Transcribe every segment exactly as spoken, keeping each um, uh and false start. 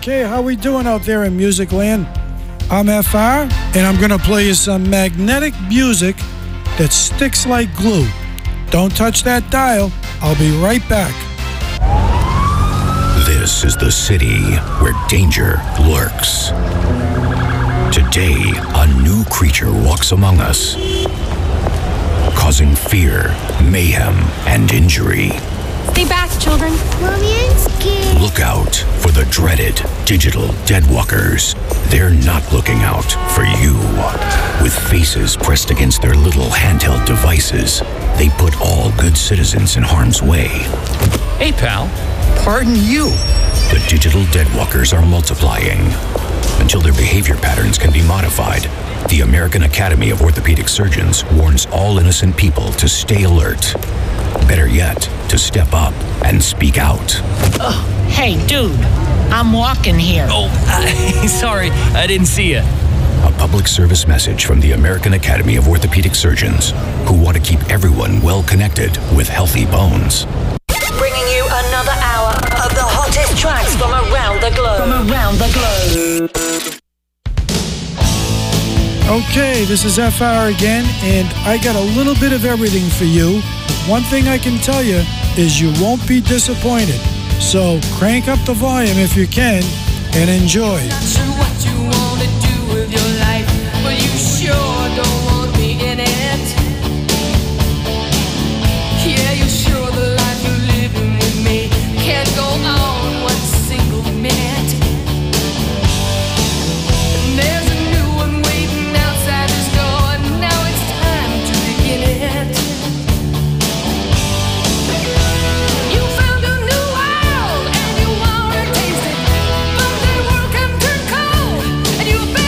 Okay, how we doing out there in music land? I'm F R, and I'm gonna play you some magnetic music that sticks like glue. Don't touch that dial. I'll be right back. This is the city where danger lurks. Today, a new creature walks among us, causing fear, mayhem, and injury. Stay back, children. Mommy, I'm scared. Look out for the dreaded digital deadwalkers. They're not looking out for you. With faces pressed against their little handheld devices, they put all good citizens in harm's way. Hey, pal. Pardon you. The digital deadwalkers are multiplying. Until their behavior patterns can be modified, the American Academy of Orthopedic Surgeons warns all innocent people to stay alert. Better yet, to step up and speak out. Oh, hey, dude. I'm walking here. Oh, uh, sorry. I didn't see you. A public service message from the American Academy of Orthopedic Surgeons, who want to keep everyone well connected with healthy bones. Bringing you another hour of the hottest tracks from around the globe. From around the globe. Okay, this is F R again, and I got a little bit of everything for you. One thing I can tell you is you won't be disappointed. So crank up the volume if you can and enjoy. Not sure what you want to do with your life, but you sure don't want me in it. Yeah, you're sure the life you're living with me can't go on one single minute. And there's a new one waiting outside this door, and now it's time to begin it. You found a new world and you wanna taste it, but that world can turn cold and you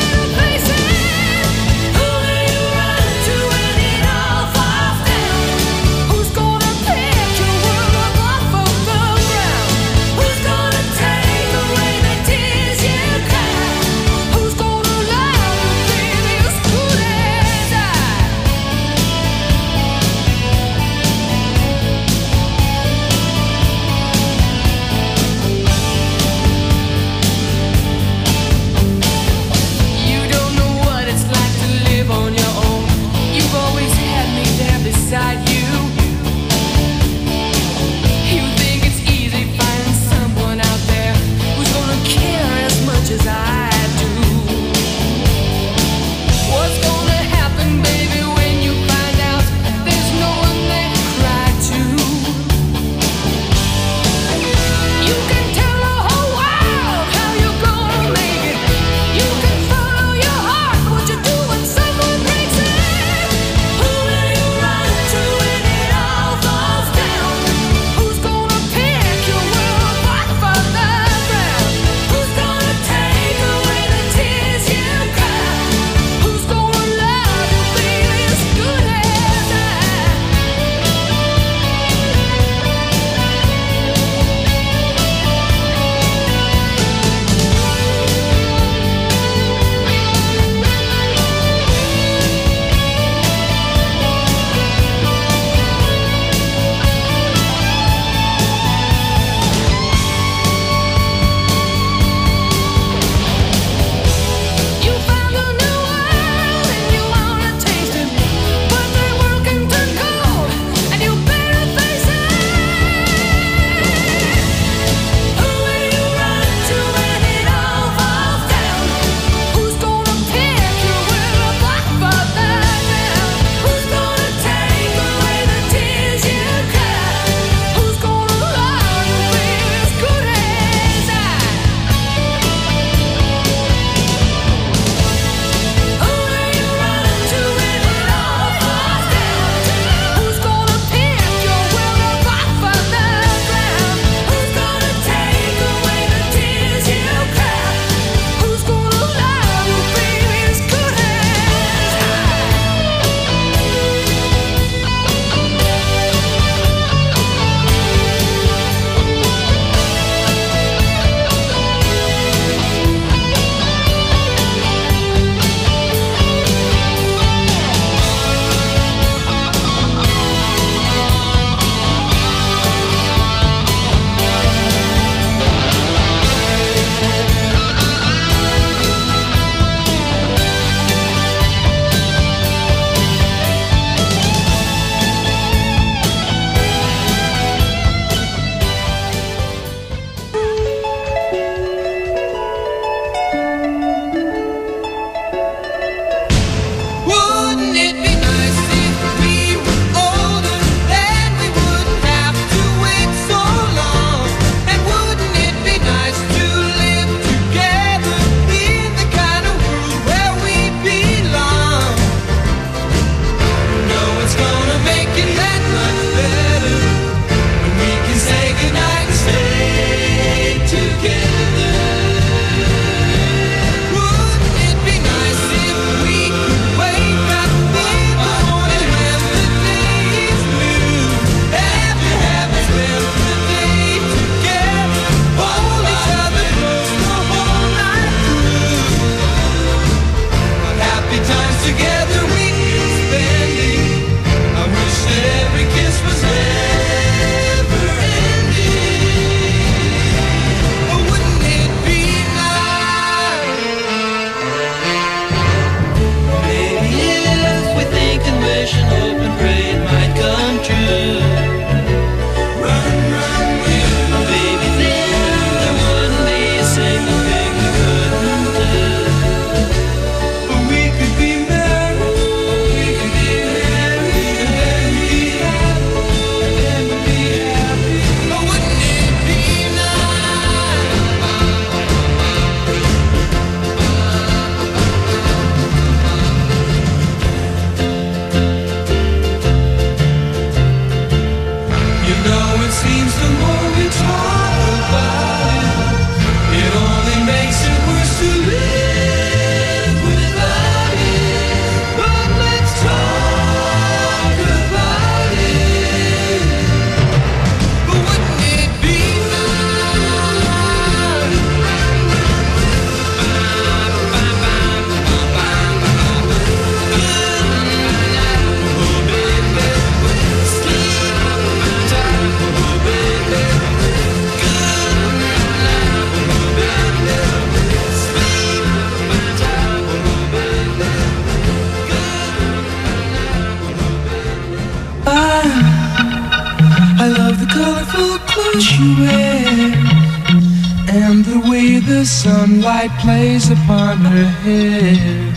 the sunlight plays upon her hair.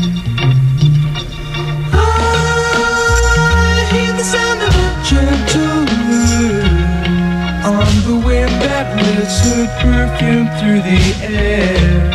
I hear the sound of a gentle word on the wind that lifts her perfume through the air.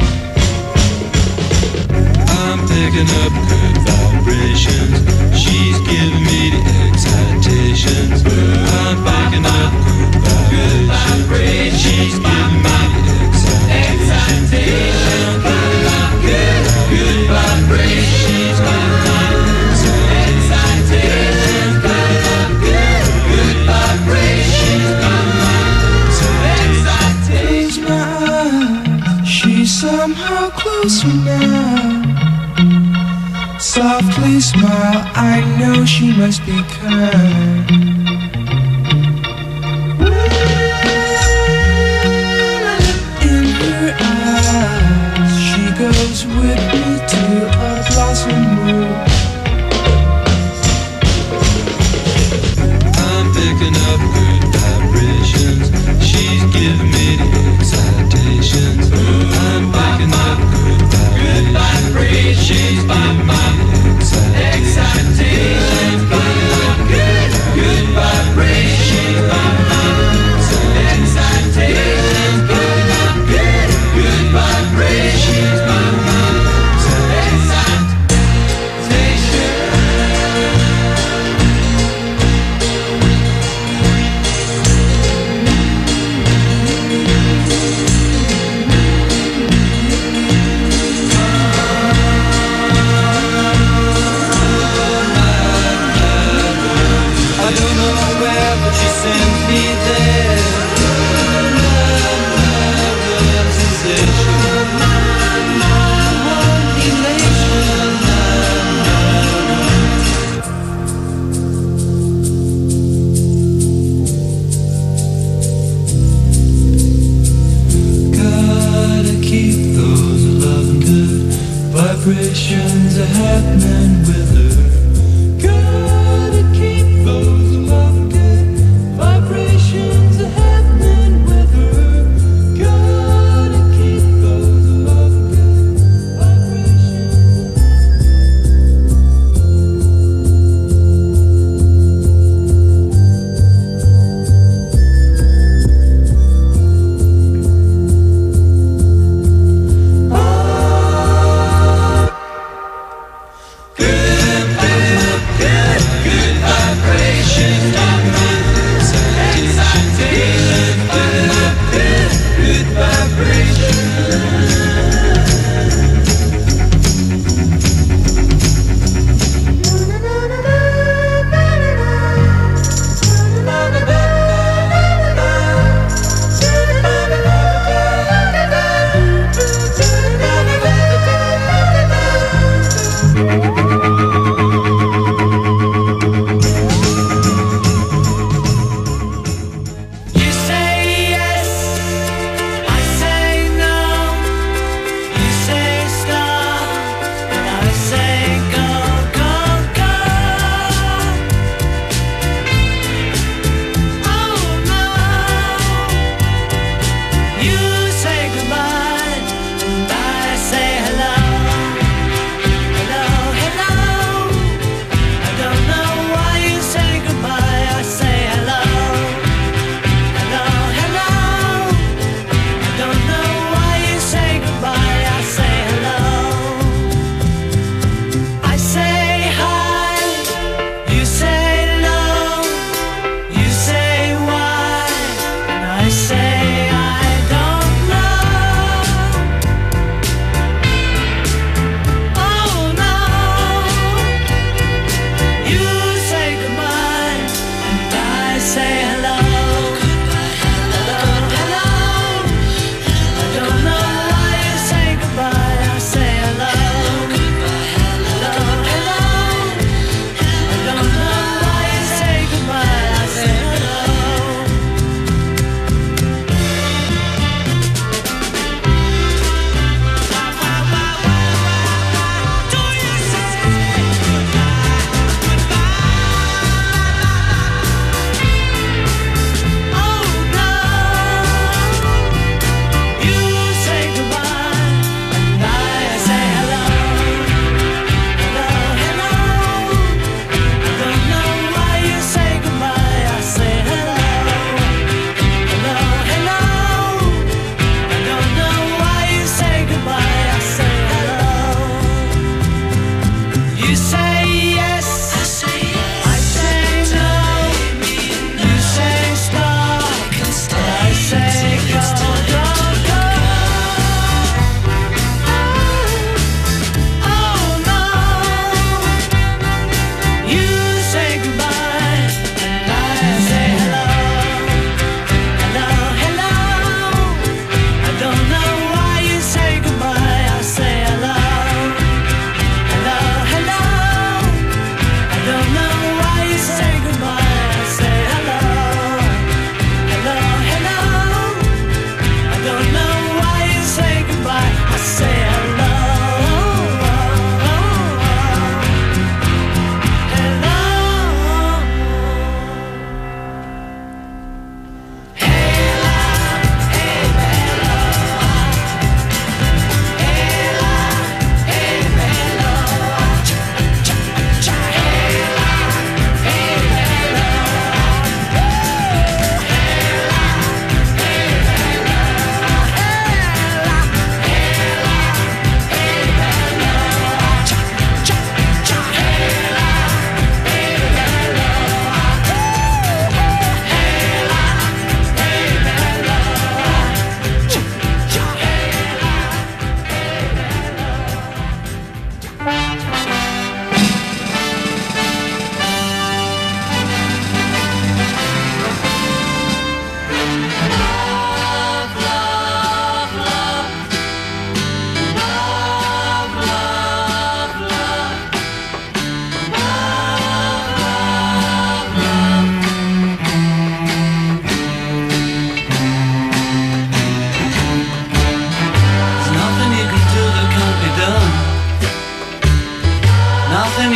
I'm picking up good vibrations. She's giving me the excitations. I'm picking up good vibrations. She's giving me the excitations. I'm good, good vibrations. She's giving me the excitations. I'm good, good vibrations. She's giving me the excitations. Close my eyes. She's somehow closer now. Softly smile, I know she must be kind. In her eyes, she goes with me to a blossom room. I'm picking up good vibrations. She's giving me the excitations. I'm picking up good vibrations. She's giving me excitations, good, good vibrations, excitations, good, good vibrations, vibrations are happening with her. Gotta keep those love good vibrations are happening with her. Gotta keep those love good vibrations.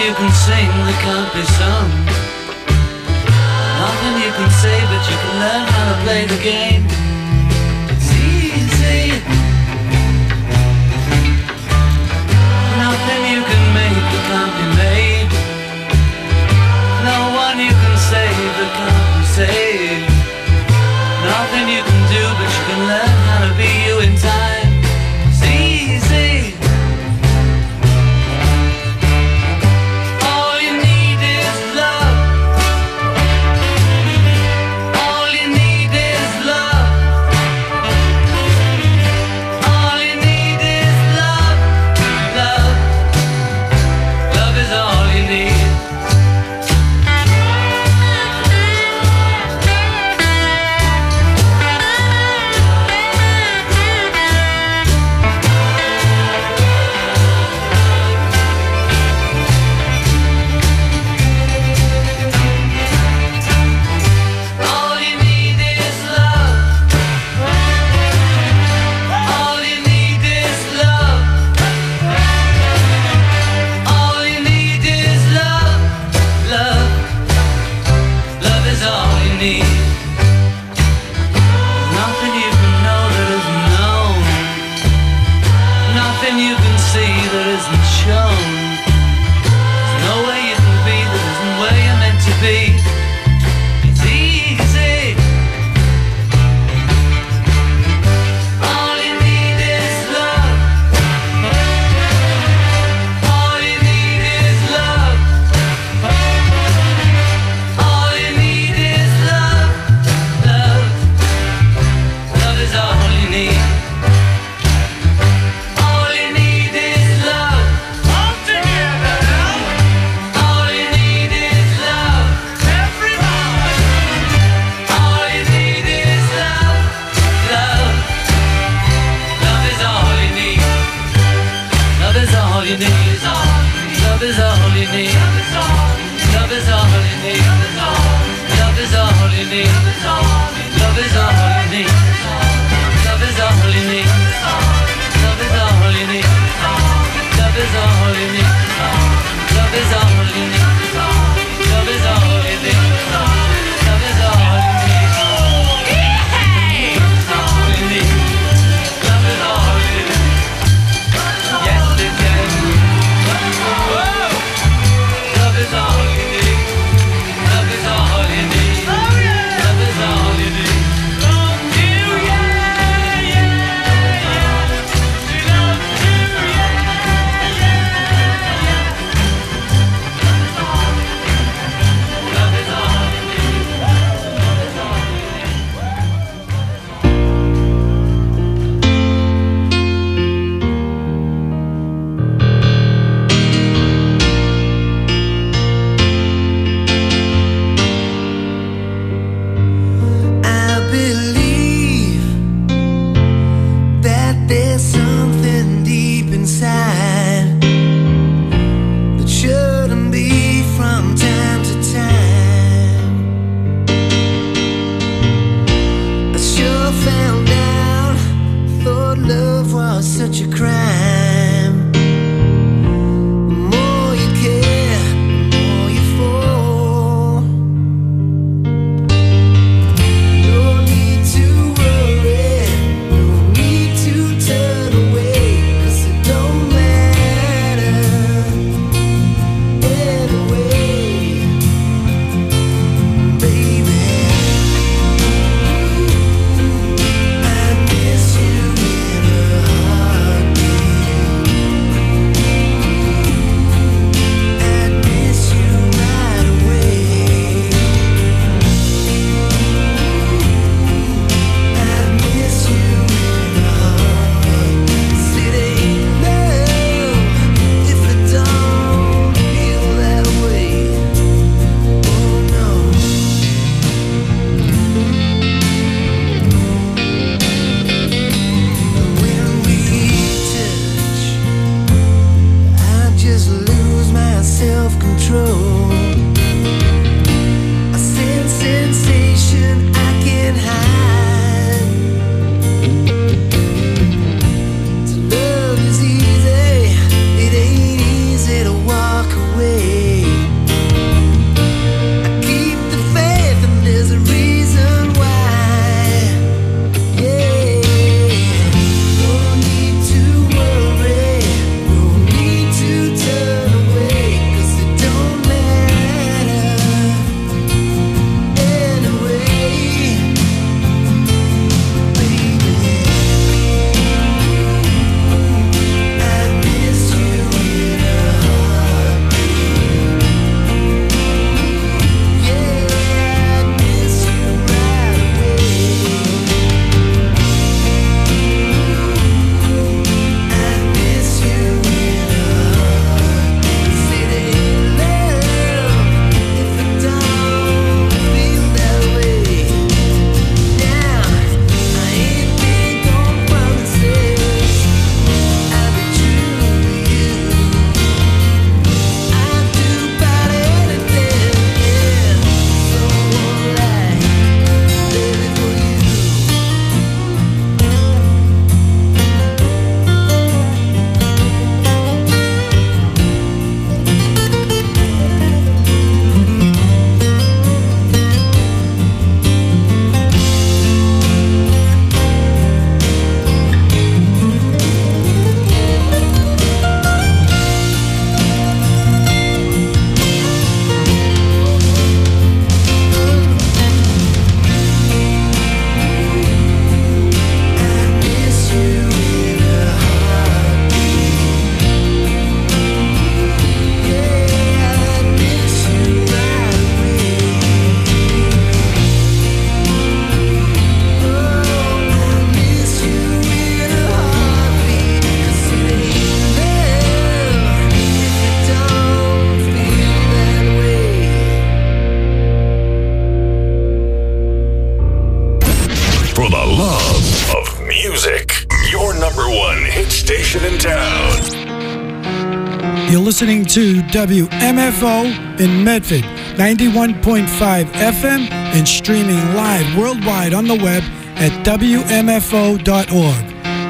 you can sing that can't be sung. Nothing you can say, but you can learn how to play the game. It's easy. Nothing you can make that can't be made. No one you can save that can't be saved. Nothing you can do, but you can learn how to be you in time. It's easy. All you need is love. All you need is love. All you need is love. Love. Love is all you need. All you need is love. All you need is love. All you need is love. Love. Love is all you need. Nothing you can know that isn't known. Nothing you can see that isn't shown. There's no way you can be that isn't where you're meant to be. It's easy. All you need is love. All you need is love. All you need is love. Love. Love is all you need. All you need is love. All you station in town. You're listening to W M F O in Medford, ninety-one point five F M, and streaming live worldwide on the web at W M F O dot org.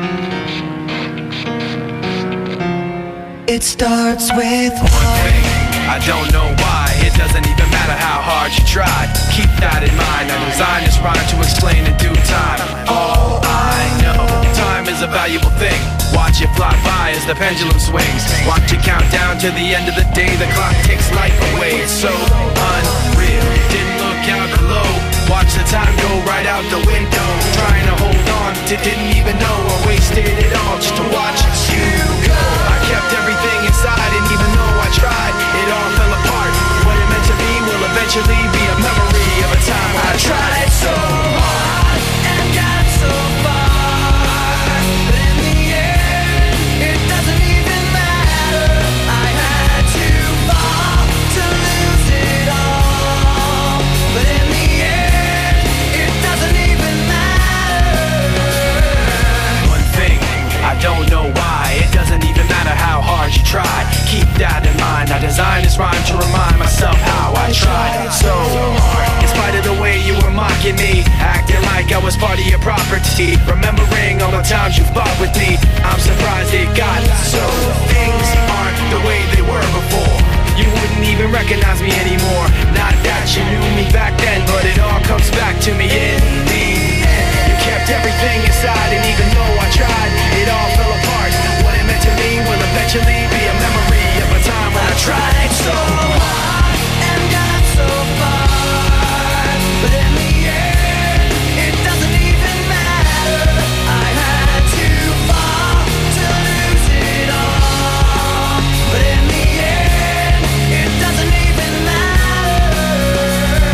It starts with one thing. I don't know why. It doesn't even matter how hard you try. Keep that in mind. I designed this rhyme to explain in due time. All I know, time is a valuable thing. Watch it fly by as the pendulum swings. Watch it count down to the end of the day. The clock takes life away. It's so unreal. Didn't look out below. Watch the time go right out the window. Trying to hold on to didn't even know I wasted it all just to watch you go. I kept everything inside, and even though I tried, it all fell apart. What it meant to be will eventually be a memory of a time when I tried so hard and got so far, but in the end, it doesn't even matter. I had to fall to lose it all, but in the end, it doesn't even matter. One thing, I don't know why. It doesn't even matter how hard you try. Keep that in mind. I designed this rhyme to remind myself how I tried so hard. In spite of the way you were mocking me, acting like I was part of your property, remembering all the times you fought with me, I'm surprised it got so. Things aren't the way they were before. You wouldn't even recognize me anymore. Not that you knew me back then, but it all comes back to me in the end. You kept everything inside, and even though I tried, it all fell apart. What it meant to me will eventually be a memory of a time when I tried so hard and got so far, but in the end, it doesn't even matter. I had to fall to lose it all, but in the end, it doesn't even matter.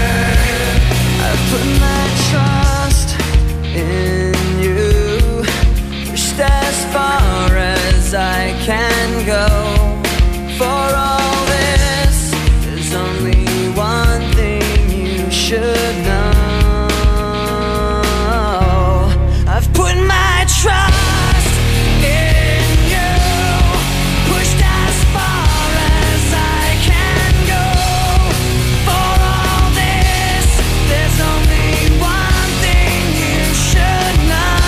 I put my trust in you, pushed as far as I can go. For all this, there's only one thing you should know. I've put my trust in you, pushed as far as I can go. For all this, there's only one thing you should know.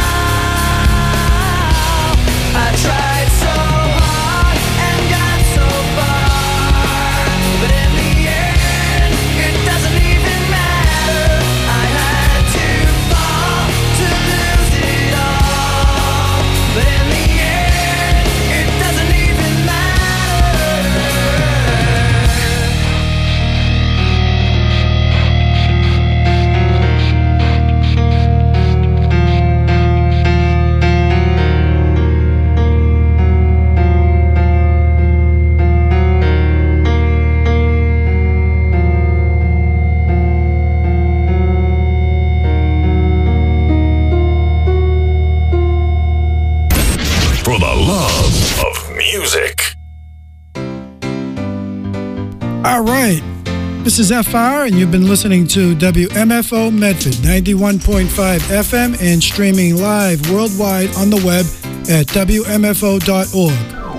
I tried so hard and got so far, but in the end, it doesn't even matter. I had to fall to lose it all, but in the end, it doesn't even matter. For the love of music. All right. This is F R, and you've been listening to W M F O Medford, ninety-one point five F M, and streaming live worldwide on the web at W M F O dot org.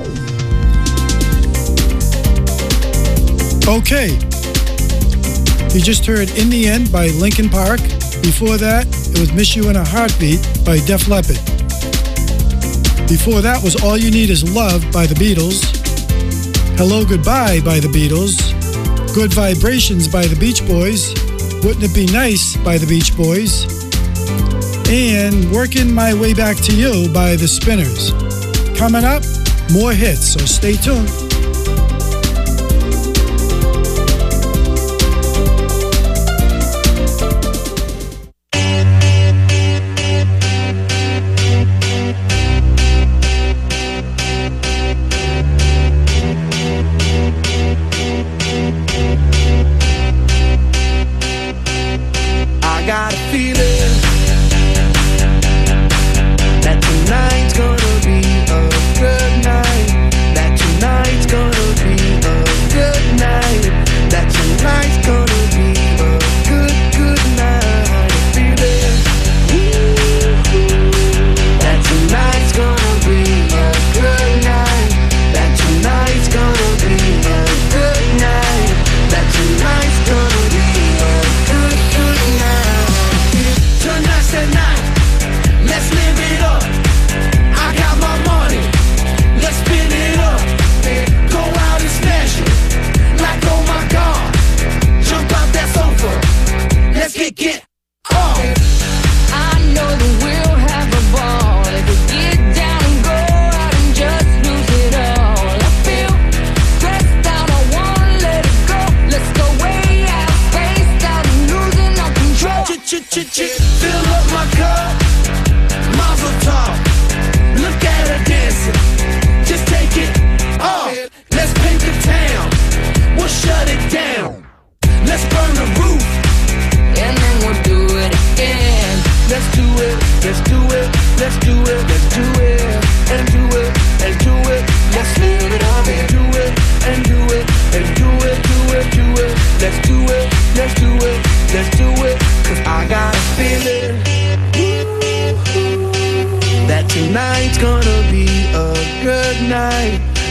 Okay. You just heard In the End by Linkin Park. Before that, it was Miss You in a Heartbeat by Def Leppard. Before that was All You Need Is Love by the Beatles. Hello Goodbye by the Beatles. Good Vibrations by the Beach Boys. Wouldn't It Be Nice by the Beach Boys. And Working My Way Back to You by the Spinners. Coming up, more hits, so stay tuned. I got a feeling that tonight's gonna be a good night. That tonight's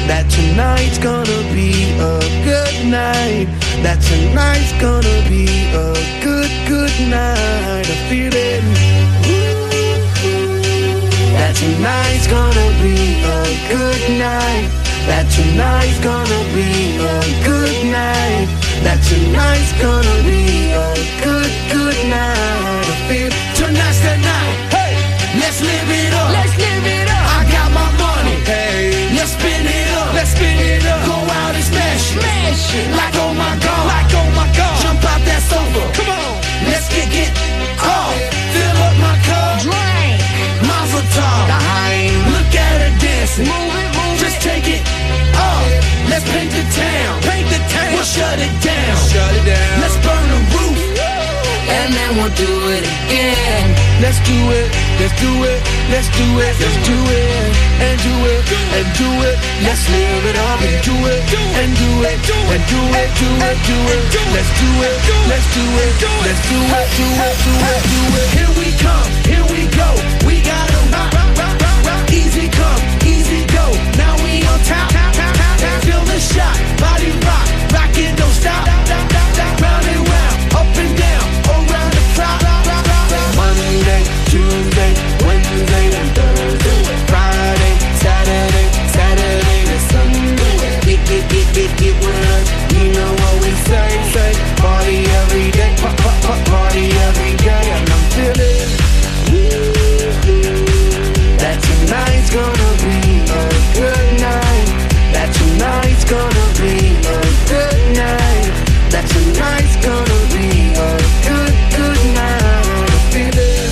that tonight's gonna be a good night, that tonight's gonna be a good, good night. I feel it. That tonight's gonna be a good night, that tonight's gonna be a good night, that tonight's gonna be a good, good night. I feel tonight's the night. Hey, let's live it up. Let's live it up. I got my money. Hey, let's spin it up. Let's spin it up. Go out and smash it. Smash it. Like oh my god. Like oh my god. Jump out that sofa. Come on. Let's kick it off. Fill up my cup. Drink. Mazel tov. Look at her dancing. Move it, move Just it. Take it off. Let's paint the town. Paint the town. We'll shut it down. Shut it down. Let's burn the roof. And then we'll do it again. Let's do it, let's do it, let's do it, let's do it, and do it, and do it. Let's live it up and do it, and do it, and do it, do it, do it. Let's do it, let's do it, let's do it, do it, do it, do it. Here we come, here we go. We gotta rock, rock, rock, rock, rock. Easy come, easy go. Now we on top, top, top, top. Feel the shot, body rock, rock it, don't stop. Round and round, up and down, around the clock. Monday, Tuesday, Wednesday, and Thursday, Friday, Saturday, Saturday to Sunday. Get, get, get, get, get with us. You know what we say, say. Party every day, pa, pa, pa, party every day, and I'm feeling that tonight's gonna be a good night. That tonight's gonna be a good night. That tonight's gonna be a good, good night. I feel it.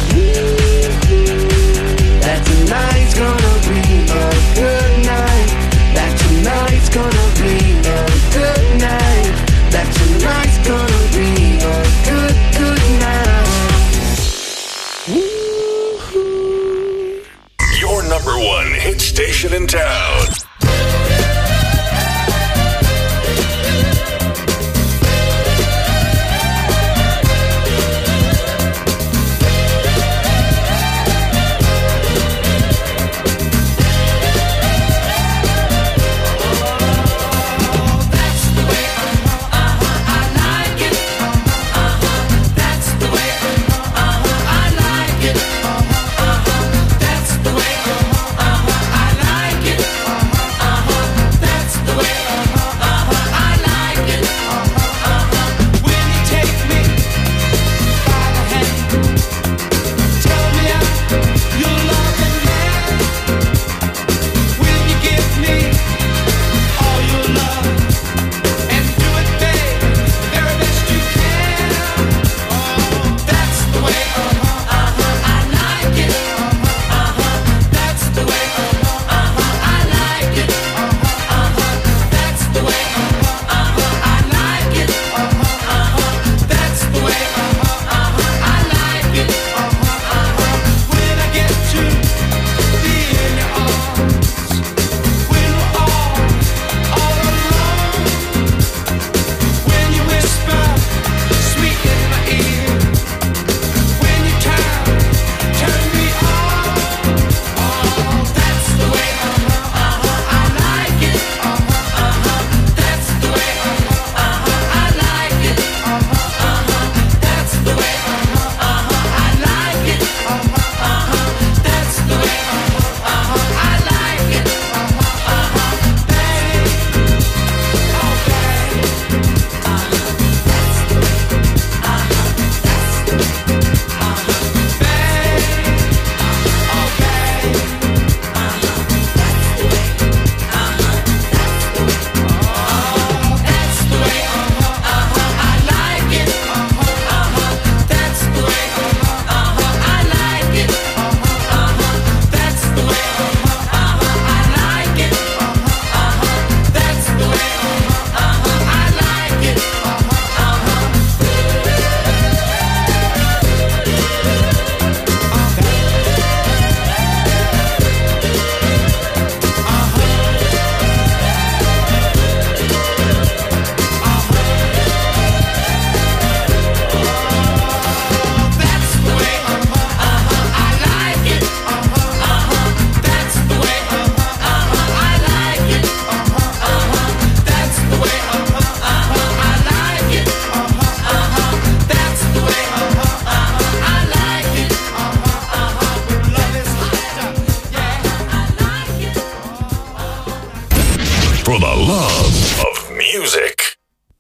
That tonight's gonna be a good night. That tonight's gonna be a good night. That tonight's gonna be a good, good night. Your number one hit station in town. Uh-huh, I like it. for the love of music.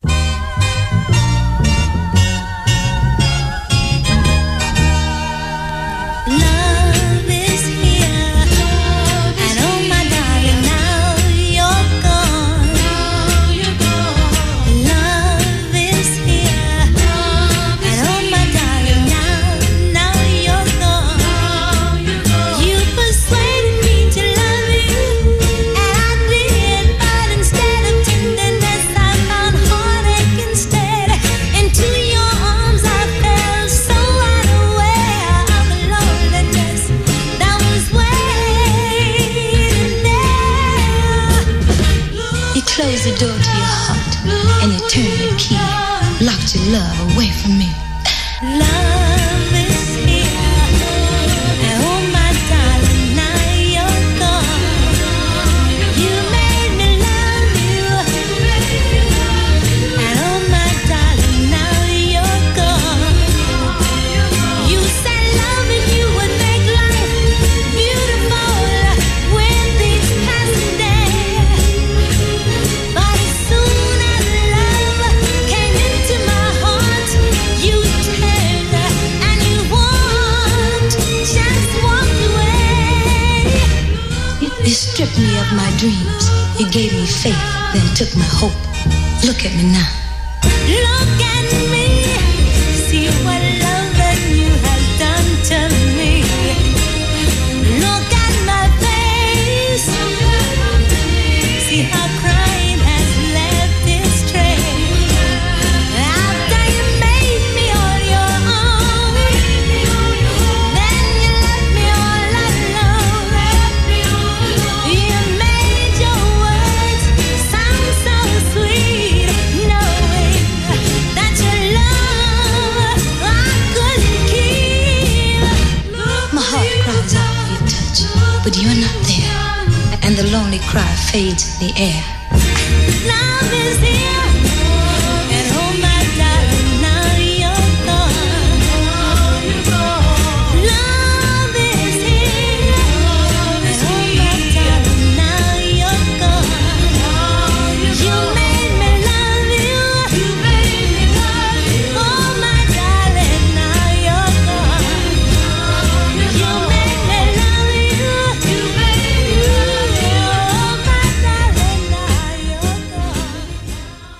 Closed the door to your heart and you turned the key, locked your love away from me. Love is here, and oh my darling, now you're gone. You made me love you, and oh my darling, now you're gone. You said loving you would make life beautiful with these passing days. But as soon as love came into my heart, you turned and you walked, just walked away. You stripped me of my dreams. You gave me faith, then took my hope. Look at me now. Look at me. See what love and you have done to me. Look at my face. See how crying has left its trace. After you made me on your own, then you left me all alone. You made your words sound so sweet, knowing that your love I couldn't keep. My heart cries out for your touch, but you're not there, and the lonely cry fades in the air. Love is here, and oh my darling, now you're gone. Love is here, and oh my darling, now you're gone. You made me love you, oh my darling, now you're gone. You made me love you, oh my darling, now you're gone.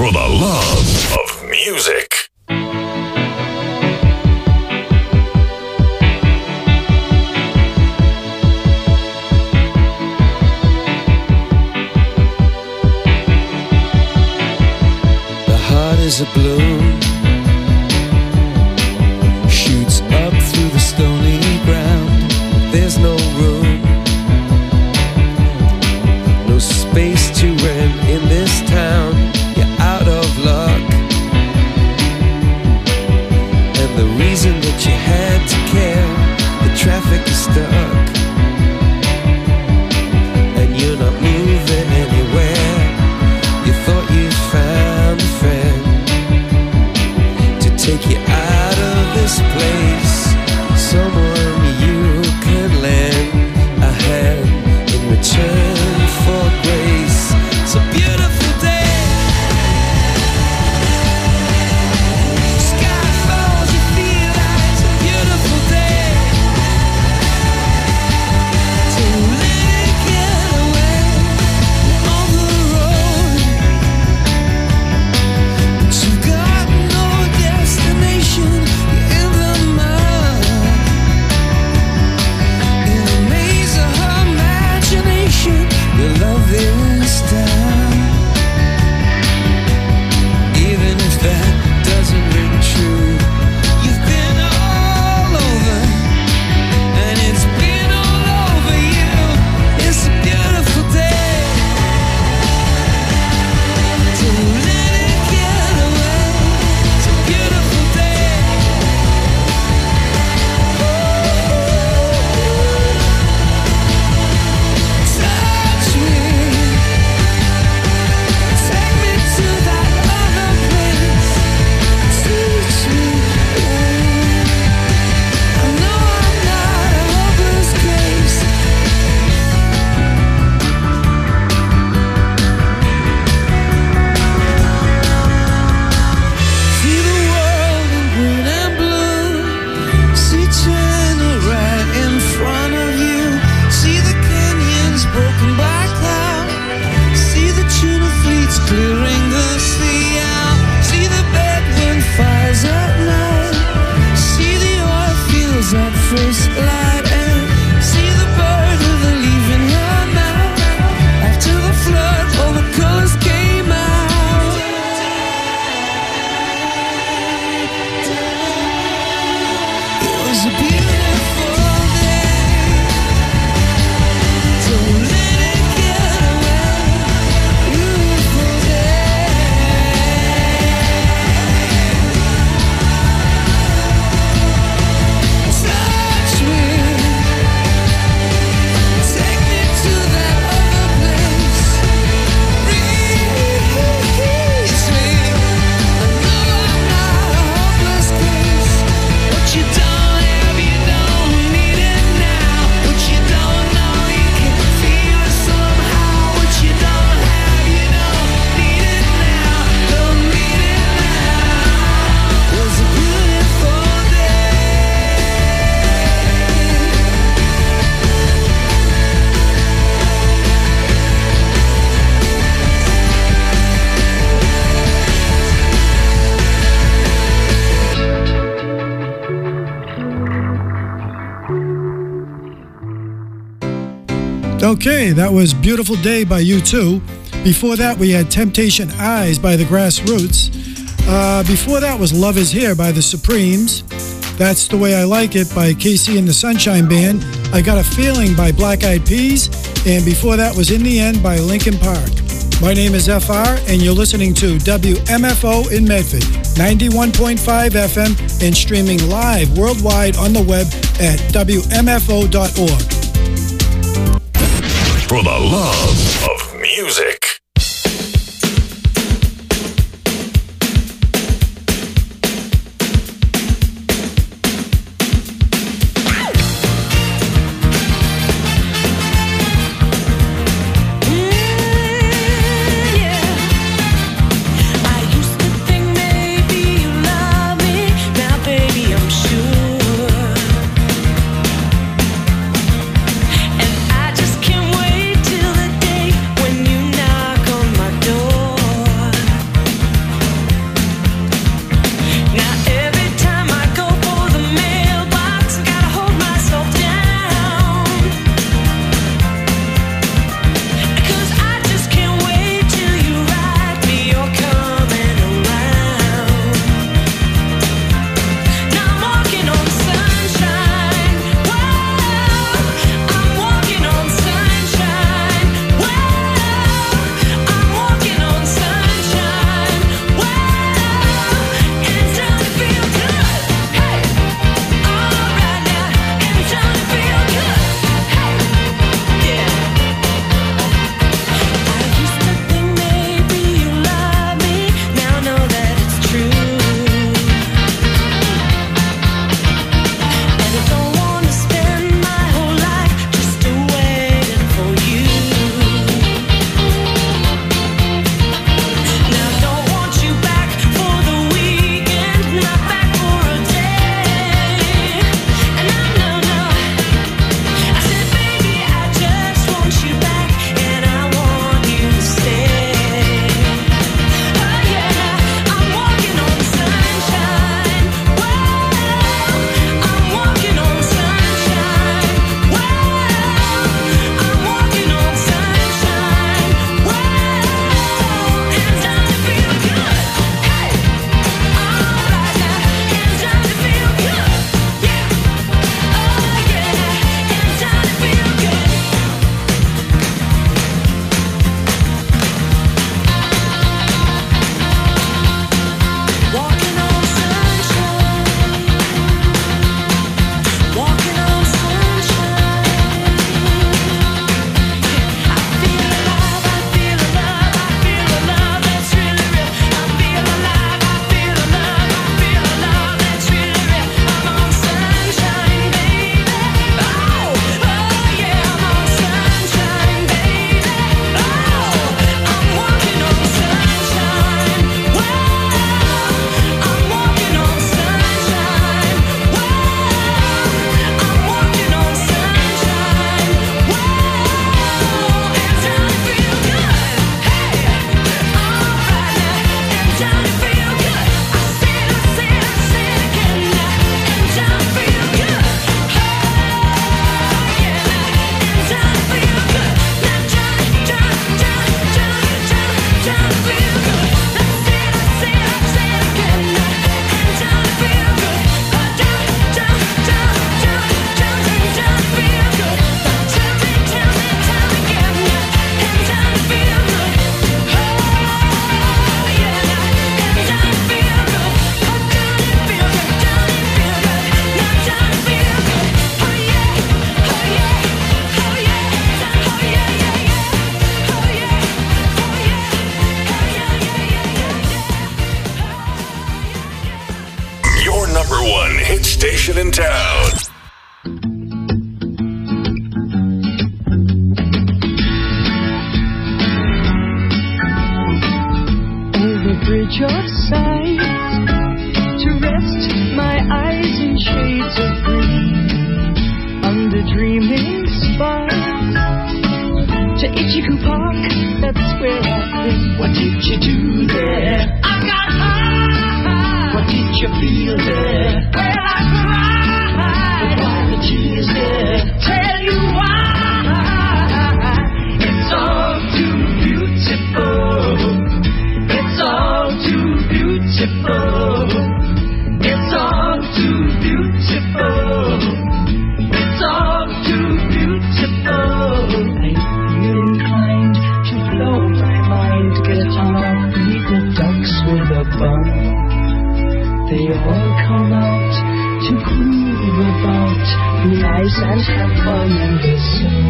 For the love of music. Is a bloom, shoots up through the stony ground. There's no room, no space to rent in this town. You're out of luck, and the reason that you had to care, the traffic is stuck, and you're not moving anywhere. You thought you found a friend, take you out of this place, someone you could lend a hand in return for grace. It's a beautiful day, sky falls, you feel like it's a beautiful day, so let it get away on the road, but you've got no destination, you're in the mud, in a maze of her imagination. Your love is down, even if that doesn't ring true. You've been all over, and it's been all over you. It's a beautiful day, so let it get away. It's a beautiful day. Touch me, take me to that other place. Teach me. I know I'm not a hopeless case. See the world in green and blue. See China right in front of you. See the canyons broken by cloud. See the tuna fleets clearing the sea out. See the bedroom fires at night. See the oil fields at first light. And see the bird with a leaf in her mouth. After the flood, all the colors came out. It was a beautiful day, so let it get away. Beautiful day. Touch me, take me to that other place. Reach me. I know I'm not a hopeless case. What you don't have, you don't need it now. What you don't know, you can feel it somehow. What you don't have, you don't need it now. Don't need it now. It was a beautiful day. Okay, that was Beautiful Day by U two. Before that, we had Temptation Eyes by the Grassroots. Uh, before that was Love Is Here by the Supremes. That's the Way I Like It by Casey and the Sunshine Band. I Got a Feeling by Black Eyed Peas. And before that was In the End by Linkin Park. My name is F R, and you're listening to W M F O in Medford, ninety-one point five F M, and streaming live worldwide on the web at W M F O dot org. For the love of music. And I just can't wait till the day when you know edge of sight, to rest my eyes in shades of green, under dreaming skies, to Ichiku Park, that's where I've been. What did you do there? I got high. What did you feel there? Well, I cried. Why the tears there? Tell you why. It's all too beautiful. It's all too beautiful. It's all too beautiful. It's all too beautiful. I feel inclined to blow my mind, get on up, beat the ducks with a bun. They all come out to groove about, be nice and have fun in the sun.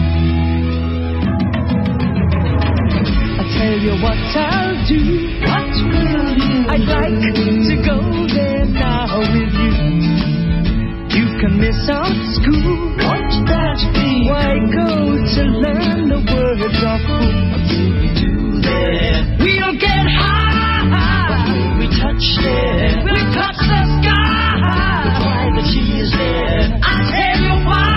I'll tell you what I'll do. What will you? I'd like to go there now with you. You can miss out school. Won't that be? Why go to learn the words of who? What will we do there? We'll get high. What will we touch there? We'll touch the sky. But why the tears there? I'll tell you why.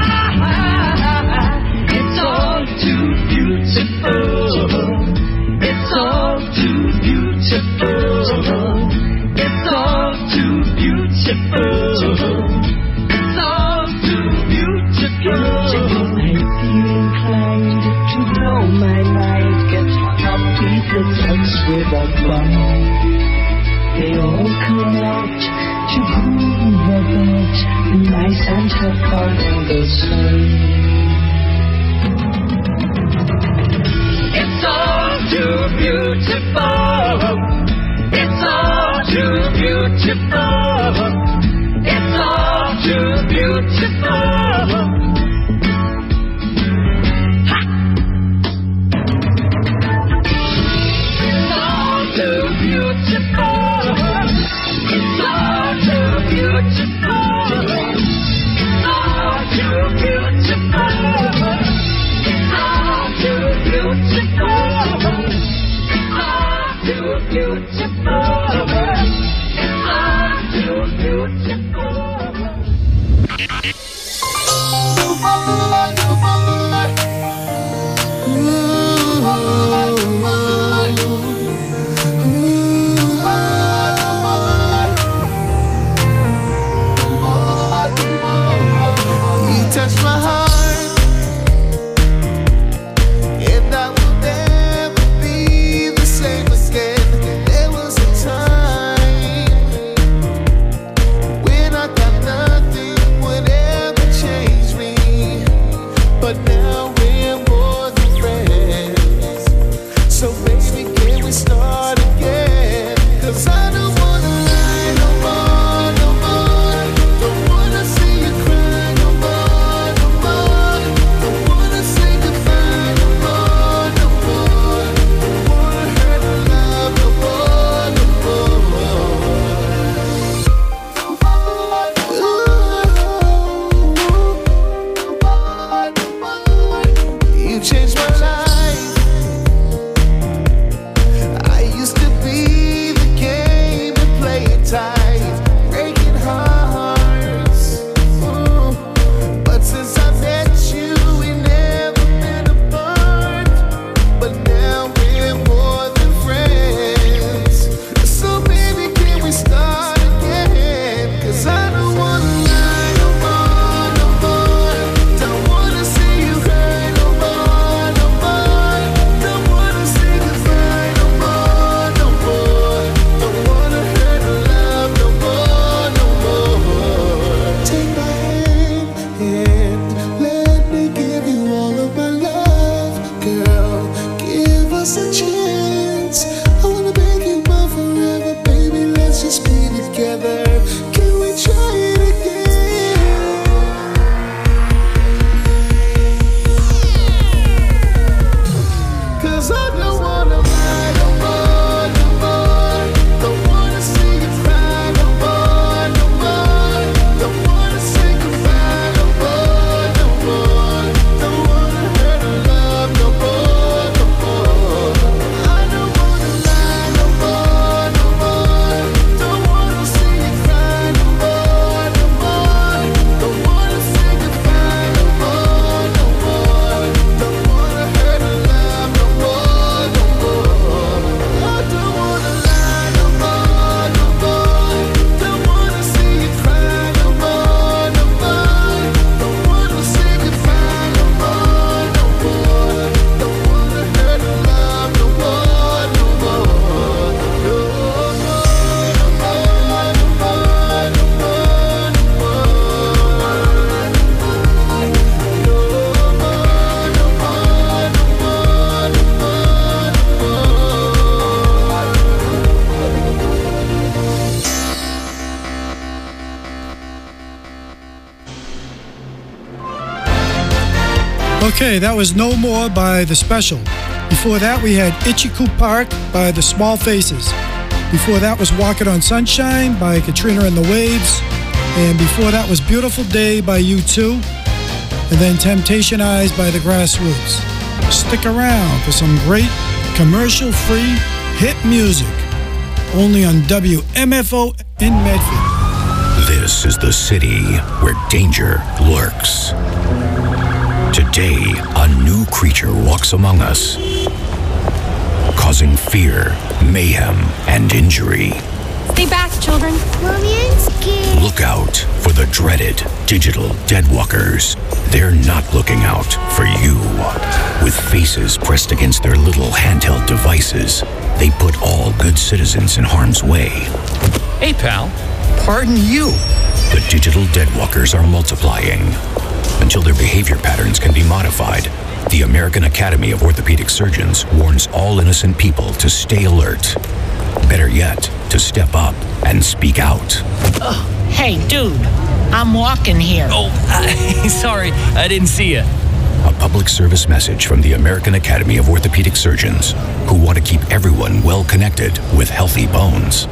It's all too beautiful. It's all too beautiful. It's all too beautiful. It's all too beautiful. I feel inclined to blow my mind, get hung up, beat the ducks with a bun. They all come out to groove about, be nice and have fun in the sun. It's all too beautiful. It's all too beautiful. It's all too beautiful. Ha! It's all too beautiful. It's all too beautiful. It's all too beautiful. It's all too beautiful. It's all too beautiful. It's all too beautiful. You touch my heart, and I will never be the same again. There was a time when I thought nothing would ever change me, but now we're more than friends. So baby, can we start again? 'Cause I don't wanna lie no more, no more. Don't wanna see you cry no more, no more. Don't wanna say goodbye no more, no more. Don't wanna hurt love no more, no more. Ooh. You changed my life. I used to be the game and play it tight, breaking hearts. Ooh. But since I met you, we never been apart. But now we're more than friends. So baby, can we start again? 'Cause I don't wanna lie no more, no more. Don't wanna see you cry no more, no more. Okay, that was No More by The Special. Before that, we had Ichiku Park by The Small Faces. Before that was Walking on Sunshine by Katrina and the Waves. And before that was Beautiful Day by U two. And then Temptation Eyes by The Grassroots. Stick around for some great commercial-free hit music. Only on W M F O in Medford. This is the city where danger lurks. Today, a new creature walks among us, causing fear, mayhem, and injury. Stay back, children. Mommy, I'm scared. Look out for the dreaded digital deadwalkers. They're not looking out for you. With faces pressed against their little handheld devices, they put all good citizens in harm's way. Hey, pal. Pardon you. The digital deadwalkers are multiplying. Until their behavior patterns can be modified, the American Academy of Orthopedic Surgeons warns all innocent people to stay alert. Better yet, to step up and speak out. Oh, hey, dude. I'm walking here. Oh, uh, sorry. I didn't see you. A public service message from the American Academy of Orthopedic Surgeons, who want to keep everyone well connected with healthy bones.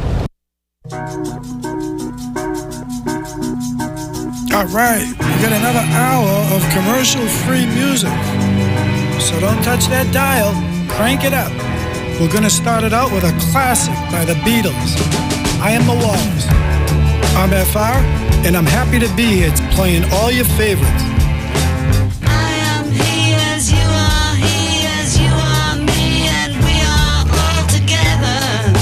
All right, we got another hour of commercial-free music. So don't touch that dial, crank it up. We're gonna start it out with a classic by the Beatles, I Am the Walls. I'm F R, and I'm happy to be here playing all your favorites. I am he as you are, he as you are, me, and we are all together.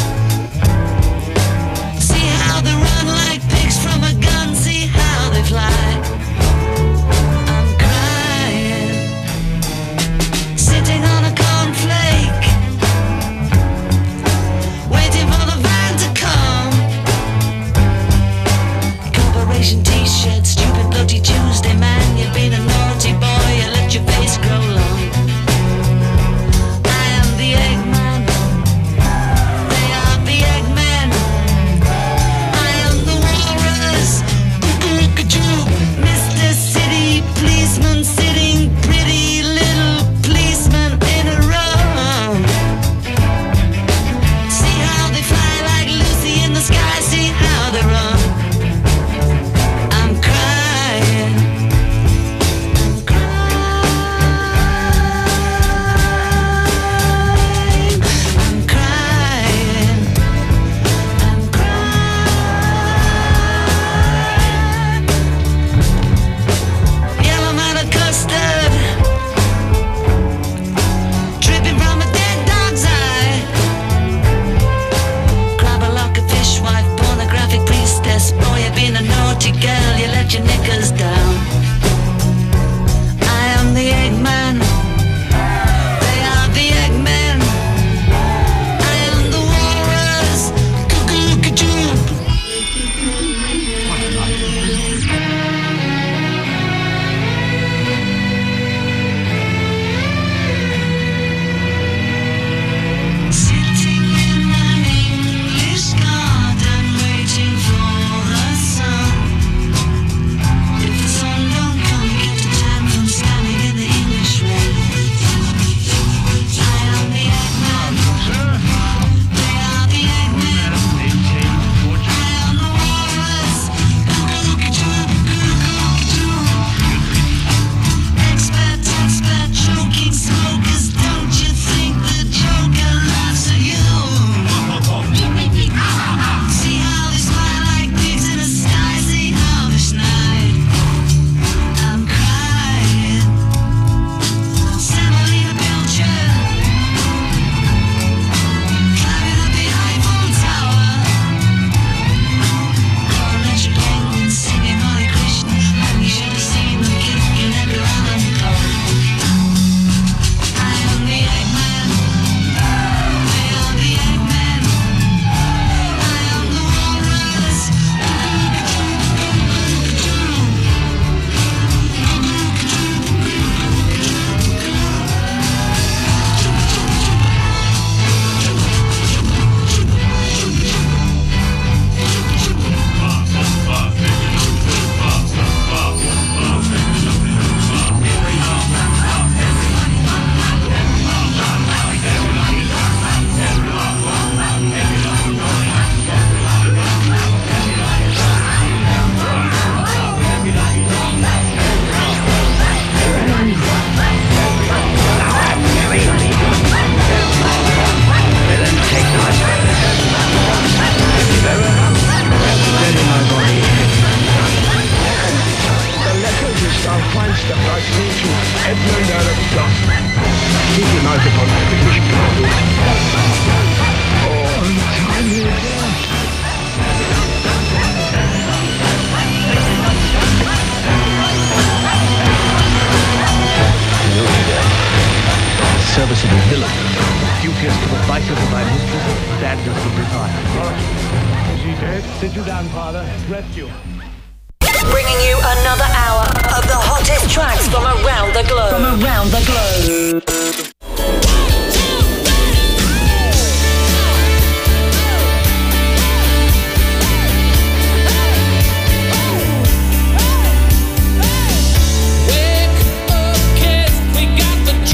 See how they run like pigs from a gun, see how they fly. I'm crying, sitting on a cornflake, waiting for the van to come. Corporation t-shirt, stupid bloody Tuesday man, you Keep your knife upon my position. Oh, untimely death. Serviceable villain. Duteous to the vices of my mistress, standards of retire. Is he dead? Sit you down, father. Rest you. Bringing you another hour of the hottest tracks from around the globe. From around the globe.